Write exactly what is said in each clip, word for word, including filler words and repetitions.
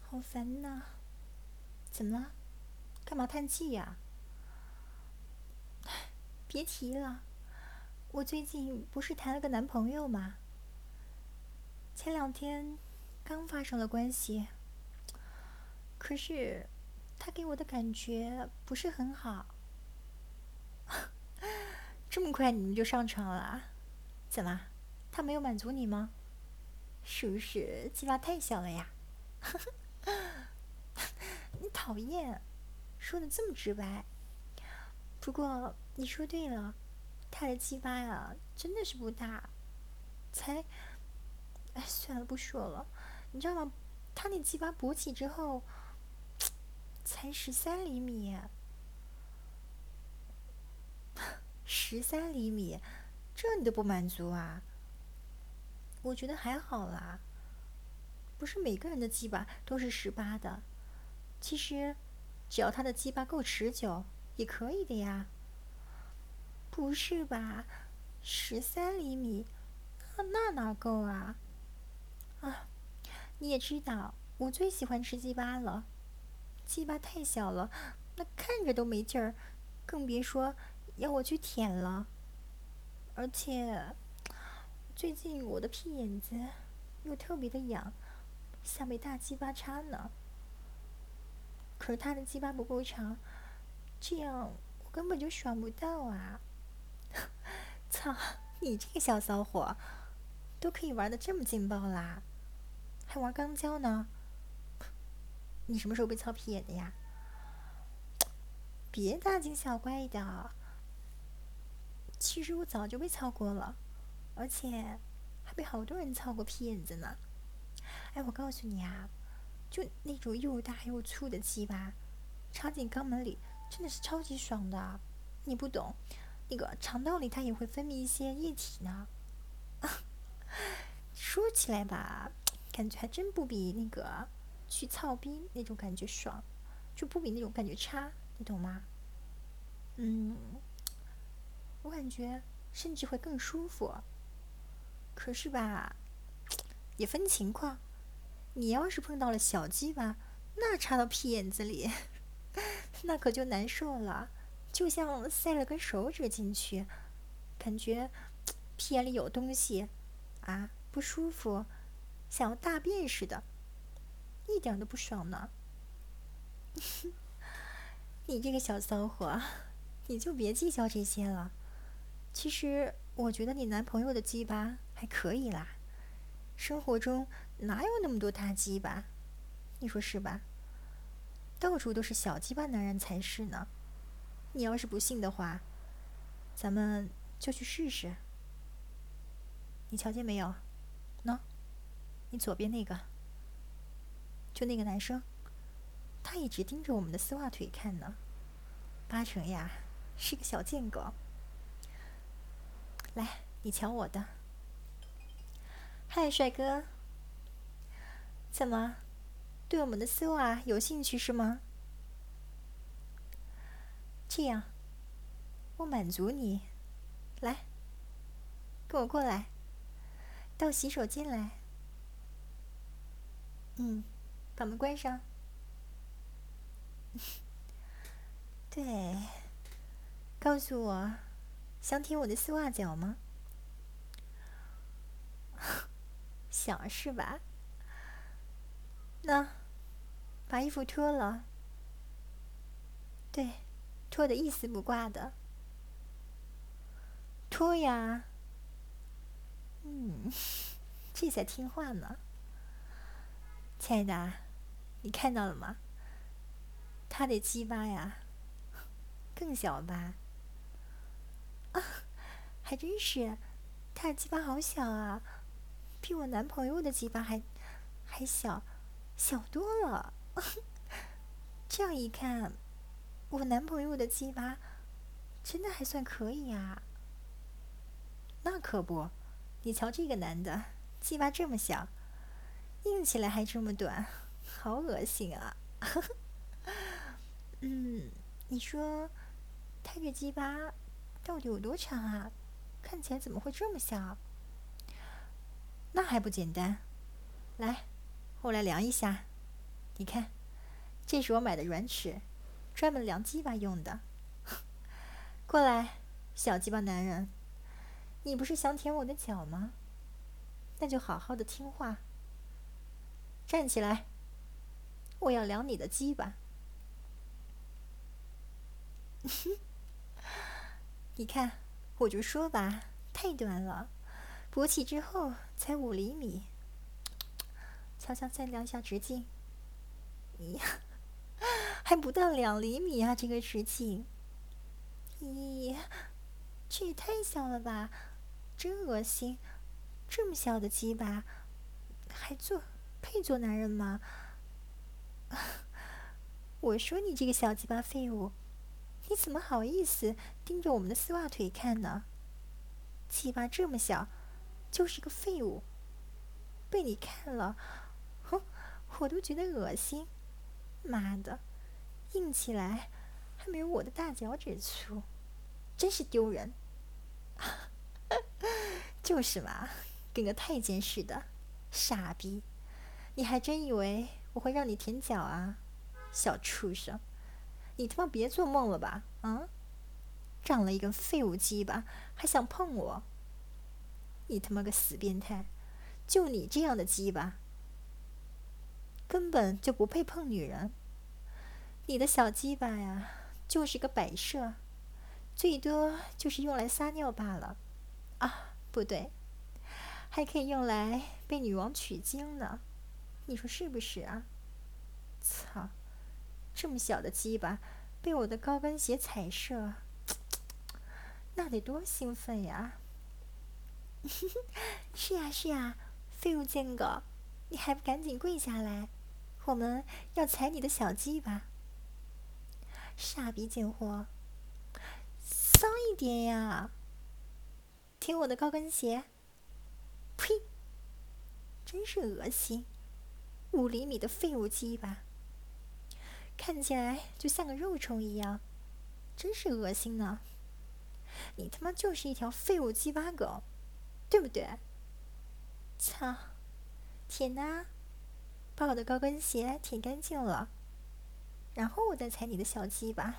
好烦呐！怎么了？干嘛叹气呀？别提了，我最近不是谈了个男朋友吗？前两天刚发生了关系，可是他给我的感觉不是很好。这么快你们就上床了啊？怎么？他没有满足你吗？是不是鸡巴太小了呀？你讨厌，说的这么直白。不过你说对了，他的鸡巴呀，真的是不大，才……哎，算了，不说了。你知道吗？他那鸡巴勃起之后，才十三厘米，十三厘米，这你都不满足啊？我觉得还好啦，不是每个人的鸡巴都是十八的。其实，只要他的鸡巴够持久，也可以的呀。不是吧？十三厘米，那那哪够啊？啊，你也知道，我最喜欢吃鸡巴了。鸡巴太小了，那看着都没劲儿，更别说要我去舔了。而且最近我的屁眼子又特别的痒，像被大鸡巴插呢。可是他的鸡巴不够长，这样我根本就爽不到啊！操，你这个小骚货，都可以玩的这么劲爆啦，还玩钢胶呢？你什么时候被操屁眼的呀？别大惊小怪的，其实我早就被操过了，而且还被好多人操过屁眼子呢。哎，我告诉你啊，就那种又大又粗的鸡巴，插进肛门里真的是超级爽的。你不懂，那个肠道里它也会分泌一些液体呢。说起来吧，感觉还真不比那个去操逼那种感觉爽，就不比那种感觉差，你懂吗？嗯，我感觉甚至会更舒服。可是吧，也分情况。你要是碰到了小鸡巴，那插到屁眼子里，那可就难受了，就像塞了根手指进去，感觉屁眼里有东西啊，不舒服，想要大便似的，一点都不爽呢。你这个小骚货，你就别计较这些了。其实我觉得你男朋友的鸡巴还可以啦，生活中哪有那么多大鸡巴？你说是吧？到处都是小鸡巴男人才是呢。你要是不信的话，咱们就去试试。你瞧见没有？喏，你左边那个，就那个男生，他一直盯着我们的丝袜腿看呢，八成呀是个小贱狗。来，你瞧我的。嗨，帅哥，怎么对我们的丝袜有兴趣是吗？这样，我满足你。来，跟我过来，到洗手间来。嗯，把门关上。对，告诉我，想舔我的丝袜脚吗？想是吧？那把衣服脱了。对，脱得一丝不挂的。脱呀。嗯，这才听话呢。亲爱的，你看到了吗？他的鸡巴呀，更小吧？啊，还真是，他的鸡巴好小啊，比我男朋友的鸡巴还还小，小多了。这样一看，我男朋友的鸡巴真的还算可以啊。那可不，你瞧这个男的，鸡巴这么小，硬起来还这么短，好恶心啊！嗯，你说他这鸡巴到底有多长啊？看起来怎么会这么小？那还不简单，来，我来量一下， 你看，这是我买的软尺，专门量鸡巴用的。过来，小鸡巴男人，你不是想舔我的脚吗？那就好好的听话，站起来，我要量你的鸡巴。你看，我就说吧，太短了，勃起之后才五厘米。瞧瞧，再量一下直径，咦，还不到两厘米啊！这个直径，咦，这也太小了吧，真恶心！这么小的鸡巴，还做配做男人吗？我说你这个小鸡巴废物，你怎么好意思盯着我们的丝袜腿看呢？鸡巴这么小，就是个废物。被你看了，哼，我都觉得恶心。妈的，硬起来还没有我的大脚趾粗，真是丢人。就是嘛，跟个太监似的，傻逼！你还真以为我会让你舔脚啊，小畜生！你他妈别做梦了吧，啊！长了一根废物鸡巴，还想碰我？你他妈个死变态！就你这样的鸡巴，根本就不配碰女人。你的小鸡巴呀，就是个摆设，最多就是用来撒尿罢了。啊，不对，还可以用来被女王取经呢。你说是不是啊？操！这么小的鸡巴，被我的高跟鞋踩射，那得多兴奋呀！是呀是呀，废物贱狗，你还不赶紧跪下来？我们要踩你的小鸡巴！傻逼贱货，骚一点呀！舔我的高跟鞋！呸！真是恶心！五厘米的废物鸡巴，看起来就像个肉虫一样，真是恶心呢！你他妈就是一条废物鸡巴狗，对不对？操！舔呐，把我的高跟鞋舔干净了，然后我再踩你的小鸡巴。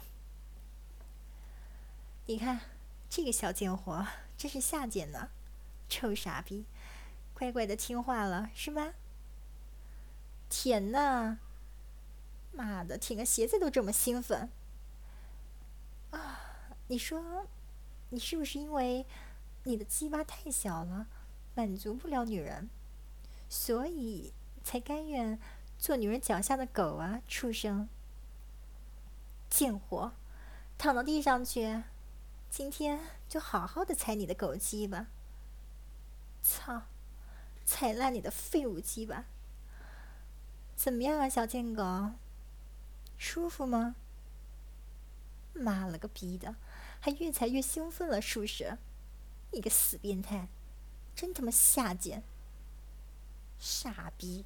你看，这个小贱货真是下贱呢，臭傻逼！乖乖的听话了是吧？舔呐！妈的，舔个鞋子都这么兴奋啊！你说，你是不是因为你的鸡巴太小了，满足不了女人，所以才甘愿做女人脚下的狗啊？畜生！贱货，躺到地上去，今天就好好的踩你的狗鸡吧！操！踩烂你的废物鸡巴！怎么样啊，小贱狗？舒服吗？妈了个逼的，还越踩越兴奋了，是不是？你个死变态，真他妈下贱！傻逼！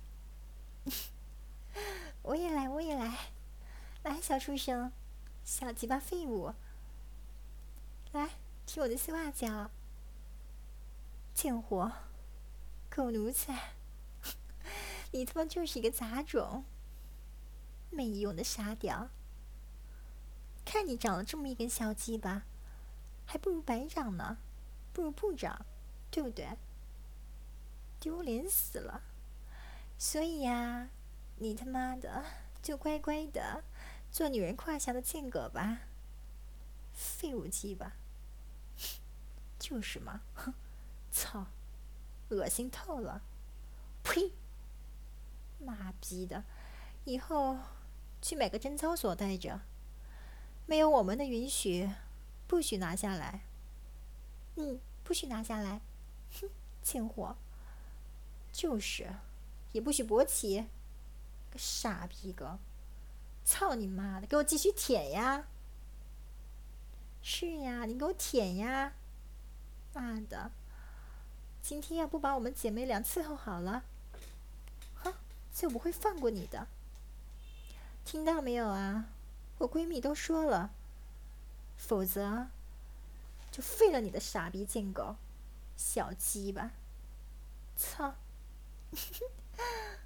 我也来，我也来，来，小畜生，小鸡巴废物，来踢我的丝袜脚！贱货，狗奴才，你他妈就是一个杂种，没用的傻屌！看你长了这么一根小鸡巴，还不如白长呢，不如不长，对不对？丢脸死了！所以呀，你他妈的就乖乖的做女人胯下的贱狗吧，废物鸡巴！就是嘛，哼，操，恶心透了！呸！妈逼的，以后去买个贞操锁带着，没有我们的允许，不许拿下来。嗯，不许拿下来。哼，贱货！就是，也不许勃起，个傻逼狗！操你妈的，给我继续舔呀！是呀，你给我舔呀！妈的，今天要不把我们姐妹俩伺候好了，哼，就不会放过你的。听到没有啊？我闺蜜都说了，否则就废了你的傻逼贱狗，小鸡巴！操！